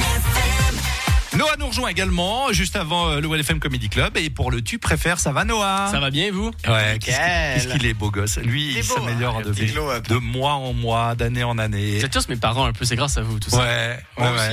Noah nous rejoint également juste avant le OneFM Comedy Club. Et pour le tu préfères, ça va Noah? Ça va bien et vous? Ouais, qu'est-ce qu'il est beau gosse. Lui, il s'améliore de mois en mois, d'année en année. Vous êtes tous mes parents un peu, c'est grâce à vous tout ça. Ouais. Moi aussi.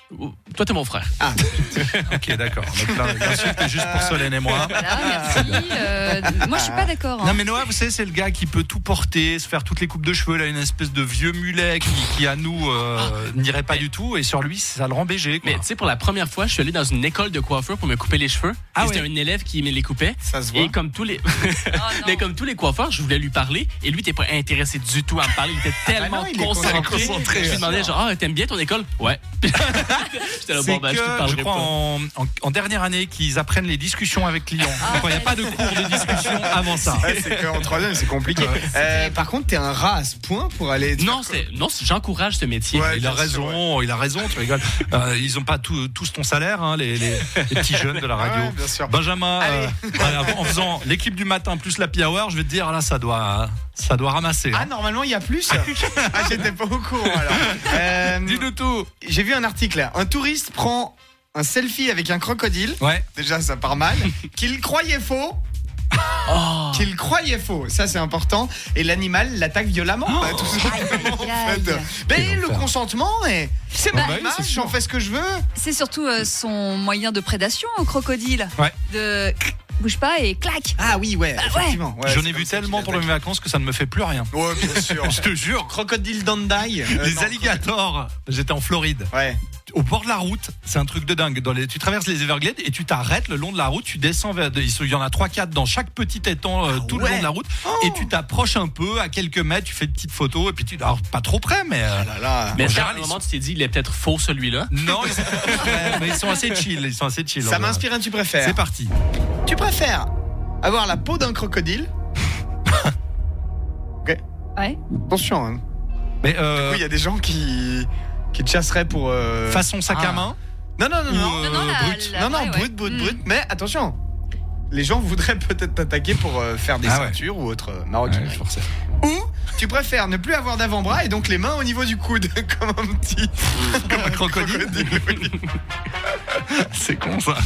Toi, t'es mon frère. Ah, ok, d'accord. Donc là, l'insulte est juste pour Solène et moi. Voilà, merci. Moi, je suis pas d'accord. Non, mais Noah, vous savez, c'est le gars qui peut tout porter, se faire toutes les coupes de cheveux. Là, une espèce de vieux mulet qui à nous, n'irait pas du tout. Et sur lui, ça le rend BG. Mais tu sais, pour la première fois, je suis allé dans une école de coiffeur pour me couper les cheveux. Ah, c'était un élève qui me les coupait. Ça se voit. Et comme tous les, mais comme tous les coiffeurs, je voulais lui parler. Et lui, t'es pas intéressé du tout à me parler. Il était tellement concentré. Je lui demandais genre, t'aimes bien ton école? Ouais. J'étais là, c'est je te crois en dernière année qu'ils apprennent les discussions avec clients. Il n'y a pas de cours de discussion avant ça. C'est qu'en troisième, c'est compliqué. Par contre, t'es un rat à ce point pour aller. Non, j'encourage ce métier. Ouais, il a raison, tu rigoles. Ils n'ont pas tous ton salaire, hein, les petits jeunes de la radio. Ouais, bien sûr. Benjamin, en faisant l'équipe du matin plus l'happy hour, je vais te dire, là, ça doit ramasser. Ah, normalement, il y a plus. J'étais pas au courant alors. Dis-nous tout. J'ai vu un article là. Un touriste prend un selfie avec un crocodile. Ouais. Déjà, ça part mal. Qu'il croyait faux. Qu'il croyait faux, ça c'est important. Et l'animal l'attaque violemment. Tout simplement, en fait. Mais le consentement, c'est ma image, j'en fais ce que je veux. C'est surtout son moyen de prédation au crocodile. Ouais. De bouge pas et clac. Ah oui, effectivement. Ouais, j'en ai vu tellement pour mes vacances que ça ne me fait plus rien. Ouais, bien sûr. Je te jure. Crocodile Dandai. Les alligators. J'étais en Floride. Ouais. Au bord de la route, c'est un truc de dingue. Tu traverses les Everglades et tu t'arrêtes le long de la route, tu descends vers. Il y en a 3-4 dans chaque petit étang tout le long de la route. Et tu t'approches un peu, à quelques mètres, tu fais une petite photo et puis alors pas trop près, mais. Mais à un moment, tu t'es dit, il est peut-être faux celui-là. Non, mais ils sont assez chill. Ça m'inspire un tu préfères. C'est parti. Tu préfères avoir la peau d'un crocodile? Ok. Ouais. Attention. Hein. Mais du coup, il y a des gens qui te chasseraient pour façon sac à main. Non, brut. brut. Mais attention, les gens voudraient peut-être t'attaquer pour faire des ceintures ou autre maroquinerie. Ou tu préfères ne plus avoir d'avant-bras et donc les mains au niveau du coude, comme un petit, comme un crocodile. C'est con ça.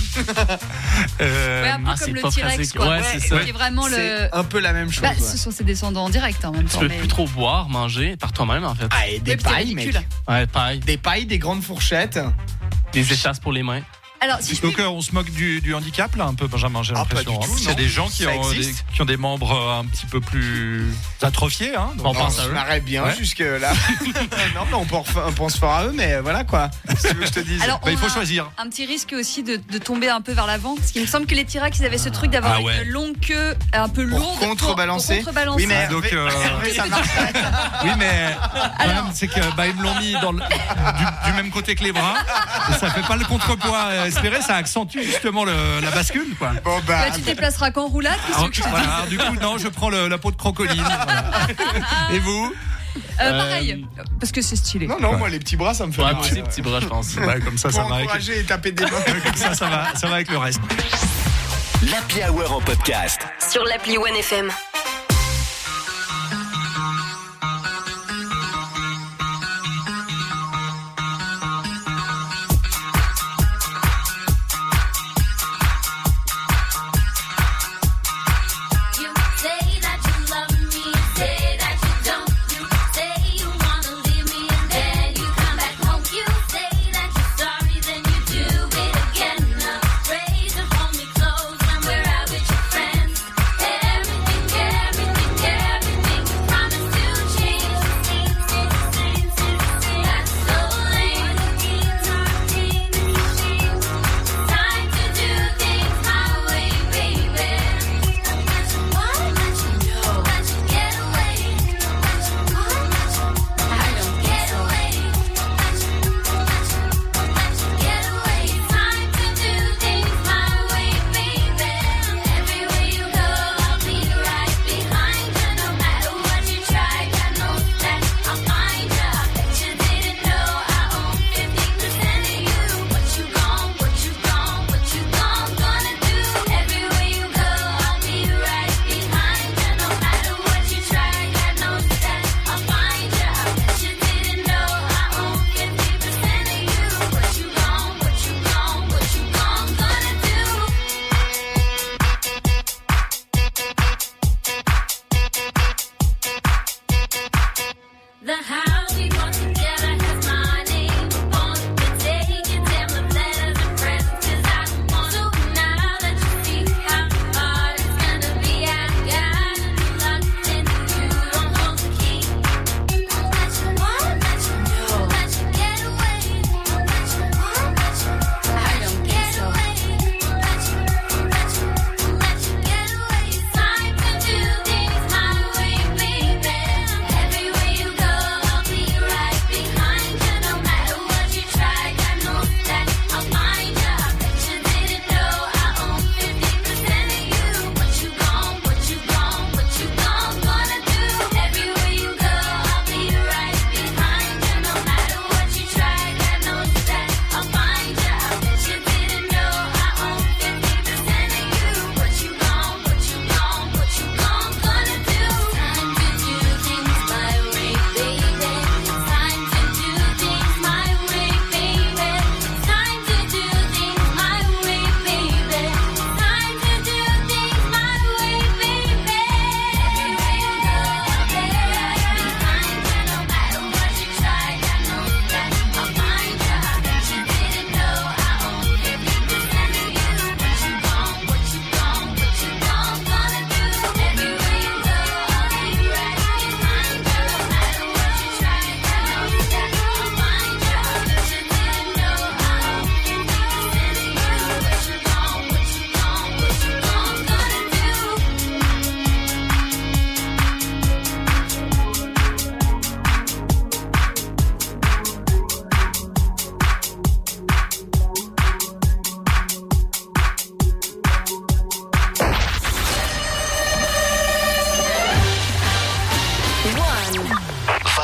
Un peu comme le T-Rex, quoi. Ouais, c'est ça. C'est vraiment un peu la même chose. Ce sont ses descendants en direct en même temps. Tu peux plus trop boire, manger par toi-même en fait. Ah, et des pailles, mec. Ouais, paille. Des pailles, des grandes fourchettes. Des échasses pour les mains. Alors, donc on se moque du handicap là un peu, Benjamin, j'ai l'impression. Il y a des gens qui ont des membres un petit peu plus atrophiés. Hein, on pense à eux. M'arrête bien jusque là. Non, mais on pense fort à eux, mais voilà quoi. Si tu veux que je te dise. Alors, il faut choisir. Un petit risque aussi de tomber un peu vers l'avant, parce qu'il me semble que les T-Rex ils avaient ce truc d'avoir une longue queue un peu lourde pour contrebalancer. Oui, mais donc ça marche pas. Oui, mais le problème c'est que ils me l'ont mis du même côté que les bras et ça fait pas le contrepoids espéré, ça accentue justement la bascule quoi. Bon là, tu te déplaceras qu'en roulade. Voilà, du coup non, je prends la peau de crocodile. Voilà. Et vous? Pareil, parce que c'est stylé. Non, moi les petits bras ça me fait moi aussi les petits bras je pense. Comme ça, pour ça va encourager et taper des mains. Comme ça va avec le reste. L'Happy Hour en podcast sur l'appli One FM. The house we bought together has my name upon it. We're taking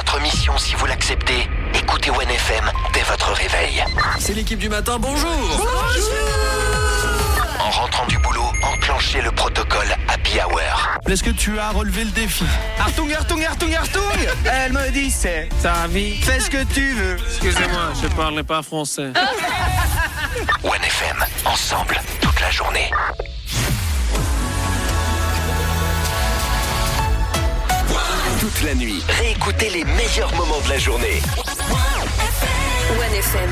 votre mission si vous l'acceptez. Écoutez OneFM dès votre réveil. C'est l'équipe du matin, bonjour. En rentrant du boulot, enclenchez le protocole Happy Hour. Est-ce que tu as relevé le défi? Artung, Artung, Artung, Artung. Elle me dit c'est ta vie, fais ce que tu veux. Excusez-moi, je parle pas français. OneFM, ensemble, toute la journée. Toute la nuit, réécoutez les meilleurs moments de la journée. OneFM.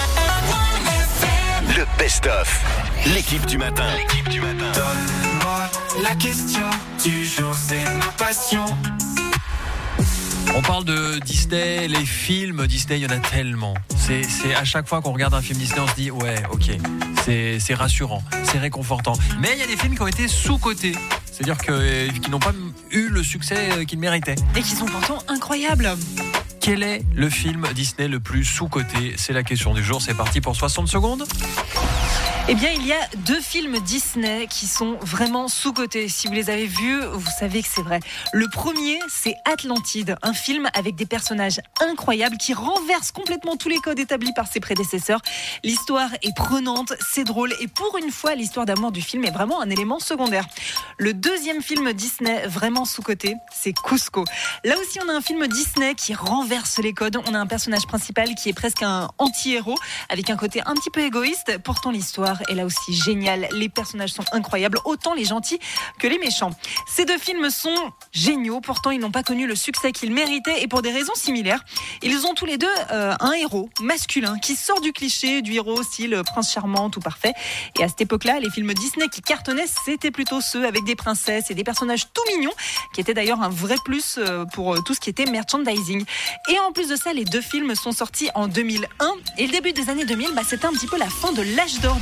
Le best-of. L'équipe du matin. Donne-moi la question du jour, c'est ma passion. On parle de Disney, les films Disney, il y en a tellement. C'est à chaque fois qu'on regarde un film Disney, on se dit ouais, ok, c'est rassurant, c'est réconfortant. Mais il y a des films qui ont été sous-cotés. C'est-à-dire qu'ils n'ont pas eu le succès qu'ils méritaient. Et qui sont pourtant incroyables. Quel est le film Disney le plus sous-coté? C'est la question du jour. C'est parti pour 60 secondes. Eh bien, il y a 2 films Disney qui sont vraiment sous-cotés. Si vous les avez vus, vous savez que c'est vrai. Le premier, c'est Atlantide, un film avec des personnages incroyables qui renversent complètement tous les codes établis par ses prédécesseurs. L'histoire est prenante, c'est drôle et pour une fois, l'histoire d'amour du film est vraiment un élément secondaire. Le deuxième film Disney vraiment sous-coté, c'est Cusco. Là aussi, on a un film Disney qui renverse les codes. On a un personnage principal qui est presque un anti-héros avec un côté un petit peu égoïste. Pourtant, l'histoire est là aussi géniale. Les personnages sont incroyables, autant les gentils que les méchants. Ces 2 films sont géniaux, pourtant ils n'ont pas connu le succès qu'ils méritaient et pour des raisons similaires. Ils ont tous les deux un héros masculin qui sort du cliché du héros style prince charmant tout parfait. Et à cette époque-là, les films Disney qui cartonnaient, c'était plutôt ceux avec des princesses et des personnages tout mignons, qui étaient d'ailleurs un vrai plus pour tout ce qui était merchandising. Et en plus de ça, les 2 films sont sortis en 2001 et le début des années 2000, c'était un petit peu la fin de l'âge d'or